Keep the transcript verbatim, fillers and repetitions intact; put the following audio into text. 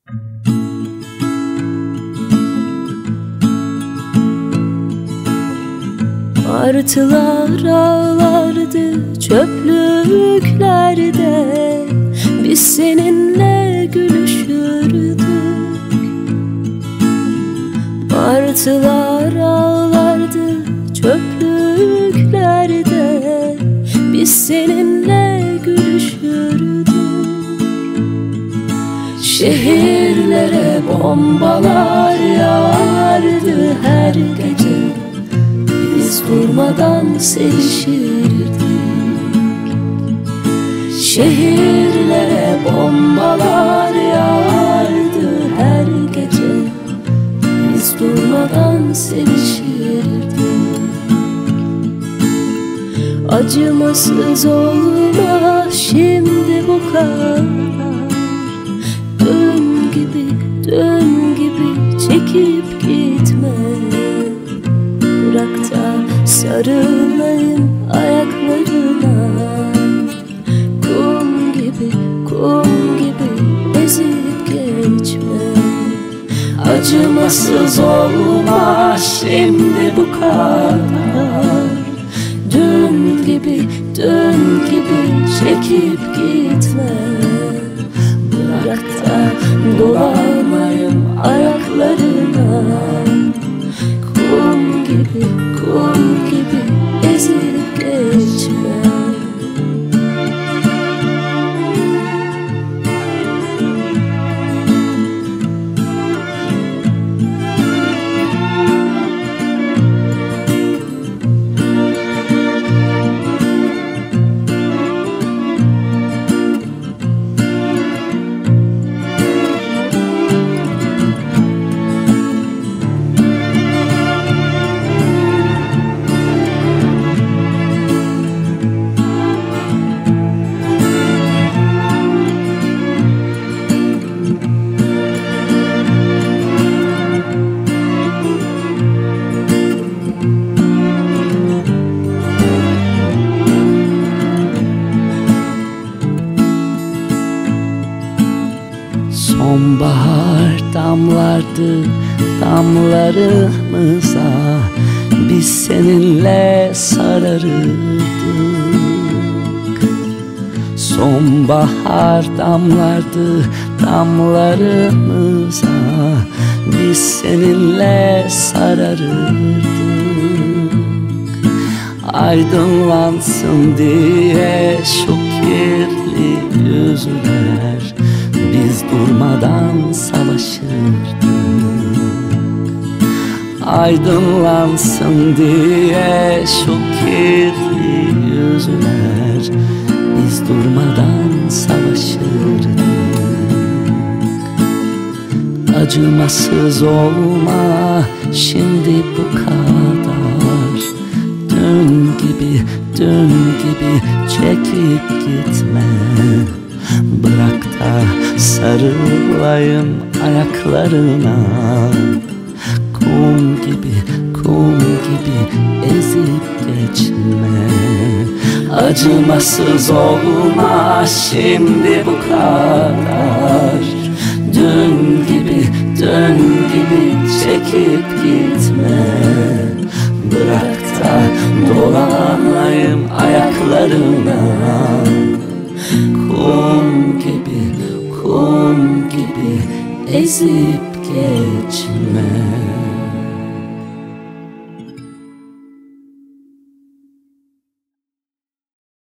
Martılar ağlardı çöplüklerde, biz seninle gülüşürdük. Martılar ağlardı çöplüklerde, biz seninle gülüşürdük. Şehirlere bombalar yağardı her gece, biz durmadan sevişirdik. Şehirlere bombalar yağardı her gece, biz durmadan sevişirdik. Acımasız olma şimdi bu kadar, dön gibi dön gibi çekip gitme. Bırak da sarılayım ayaklarına, kum gibi kum gibi ezip geçme. Acımasız olma şimdi bu kadar, dön gibi dön gibi çekip gitme. Bırak da dolanayım ayaklarına, kum gibi kum gibi ezip geçme. Sonbahar damlardı damlarımıza, biz seninle sararırdık. Sonbahar damlardı damlarımıza, biz seninle sararırdık. Aydınlansın diye şu kirli yüzler, biz durmadan savaşırdık. Aydınlansın diye şu kirli yüzler, biz durmadan savaşırdık. Acımasız olma şimdi bu kadar, dön gibi dön gibi çekip gitme. Bırak da sarılayım ayaklarına, kum gibi kum gibi ezip geçme. Acımasız olma şimdi bu kadar, dön gibi dön gibi çekip gitme. Bırak da dolanayım ayaklarına, kum gibi kum gibi ezip geçme.